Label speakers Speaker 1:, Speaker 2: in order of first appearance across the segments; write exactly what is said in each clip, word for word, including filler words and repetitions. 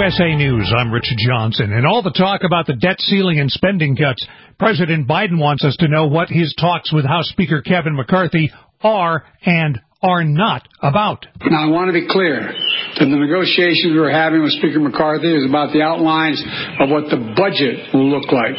Speaker 1: S A News, I'm Richard Johnson. And all the talk about the debt ceiling and spending cuts, President Biden wants us to know what his talks with House Speaker Kevin McCarthy are and are not about.
Speaker 2: Now, I want to be clear that the negotiations we're having with Speaker McCarthy is about the outlines of what the budget will look like,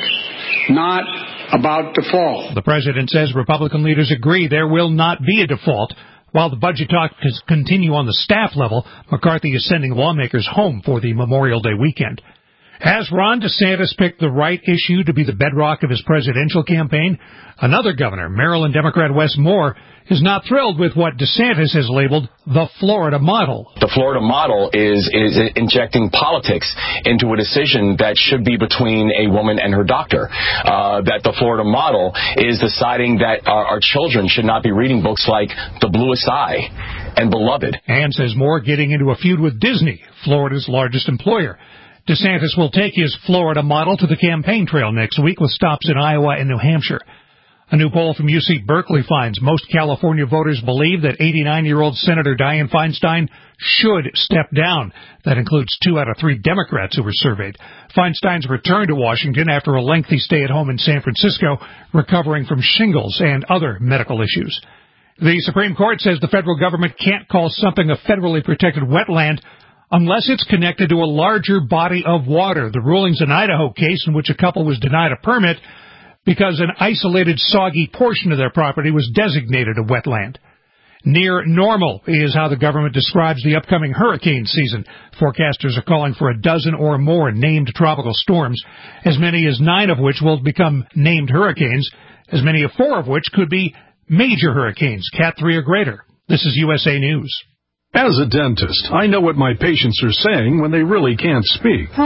Speaker 2: not about default.
Speaker 1: The president says Republican leaders agree there will not be a default. While the budget talks continue on the staff level, McCarthy is sending lawmakers home for the Memorial Day weekend. Has Ron DeSantis picked the right issue to be the bedrock of his presidential campaign? Another governor, Maryland Democrat Wes Moore, is not thrilled with what DeSantis has labeled the Florida model.
Speaker 3: The Florida model is, is injecting politics into a decision that should be between a woman and her doctor. Uh, that the Florida model is deciding that our, our children should not be reading books like The Bluest Eye and Beloved.
Speaker 1: And says Moore getting into a feud with Disney, Florida's largest employer. DeSantis will take his Florida model to the campaign trail next week with stops in Iowa and New Hampshire. A new poll from U C Berkeley finds most California voters believe that eighty-nine-year-old Senator Dianne Feinstein should step down. That includes two out of three Democrats who were surveyed. Feinstein's returned to Washington after a lengthy stay at home in San Francisco, recovering from shingles and other medical issues. The Supreme Court says the federal government can't call something a federally protected wetland unless it's connected to a larger body of water. The ruling's an Idaho case in which a couple was denied a permit because an isolated soggy portion of their property was designated a wetland. Near normal is how the government describes the upcoming hurricane season. Forecasters are calling for a dozen or more named tropical storms, as many as nine of which will become named hurricanes, as many as four of which could be major hurricanes, Cat three or greater. This is U S A News.
Speaker 4: As a dentist, I know what my patients are saying when they really can't speak.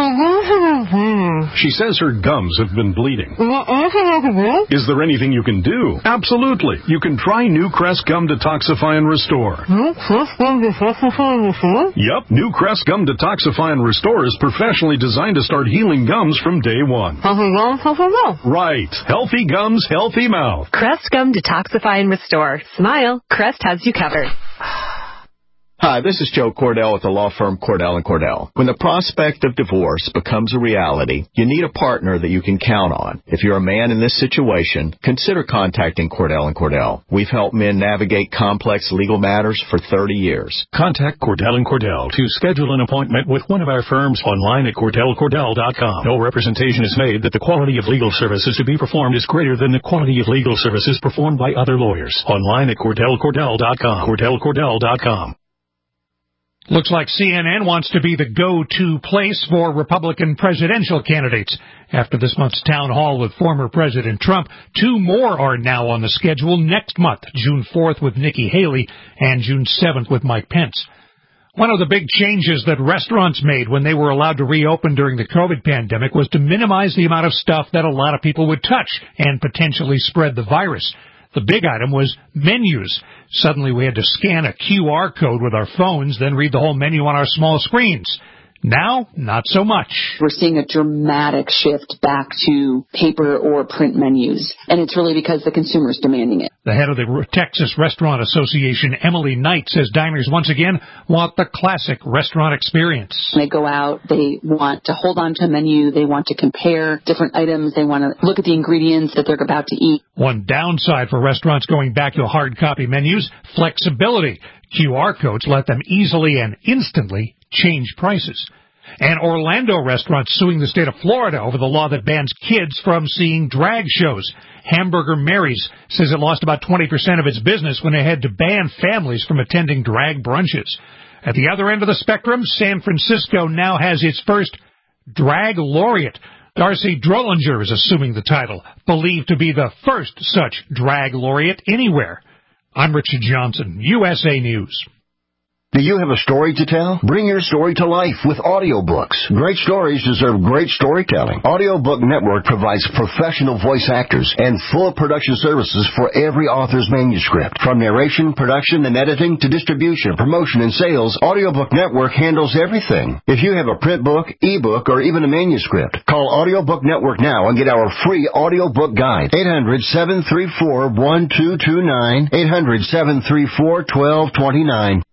Speaker 4: She says her gums have been bleeding. Is there anything you can do? Absolutely. You can try New Crest Gum Detoxify and Restore. Yep, New Crest Gum Detoxify and Restore is professionally designed to start healing gums from day one. Right. Healthy gums, healthy mouth.
Speaker 5: Crest Gum Detoxify and Restore. Smile. Crest has you covered.
Speaker 6: Hi, this is Joe Cordell with the law firm Cordell and Cordell. When the prospect of divorce becomes a reality, you need a partner that you can count on. If you're a man in this situation, consider contacting Cordell and Cordell. We've helped men navigate complex legal matters for thirty years.
Speaker 4: Contact Cordell and Cordell to schedule an appointment with one of our firms online at cordell cordell dot com. No representation is made that the quality of legal services to be performed is greater than the quality of legal services performed by other lawyers. Online at cordell cordell dot com. cordell cordell dot com.
Speaker 1: Looks like C N N wants to be the go-to place for Republican presidential candidates. After this month's town hall with former President Trump, two more are now on the schedule next month, June fourth with Nikki Haley and June seventh with Mike Pence. One of the big changes that restaurants made when they were allowed to reopen during the COVID pandemic was to minimize the amount of stuff that a lot of people would touch and potentially spread the virus. The big item was menus. Suddenly we had to scan a Q R code with our phones, then read the whole menu on our small screens. Now, not so much.
Speaker 7: We're seeing a dramatic shift back to paper or print menus, and it's really because the consumer's demanding it.
Speaker 1: The head of the Texas Restaurant Association, Emily Knight, says diners once again want the classic restaurant experience.
Speaker 7: When they go out, they want to hold on to a menu, they want to compare different items, they want to look at the ingredients that they're about to eat.
Speaker 1: One downside for restaurants going back to hard copy menus, flexibility. Q R codes let them easily and instantly change prices. And Orlando restaurants suing the state of Florida over the law that bans kids from seeing drag shows. Hamburger Mary's says it lost about twenty percent of its business when it had to ban families from attending drag brunches. At the other end of the spectrum, San Francisco now has its first drag laureate. Darcy Drollinger is assuming the title, believed to be the first such drag laureate anywhere. I'm Richard Johnson, U S A News.
Speaker 8: Do you have a story to tell? Bring your story to life with audiobooks. Great stories deserve great storytelling. Audiobook Network provides professional voice actors and full production services for every author's manuscript. From narration, production, and editing to distribution, promotion, and sales, Audiobook Network handles everything. If you have a print book, ebook, or even a manuscript, call Audiobook Network now and get our free audiobook guide. eight hundred, seven three four, one two two nine, eight hundred, seven three four, one two two nine.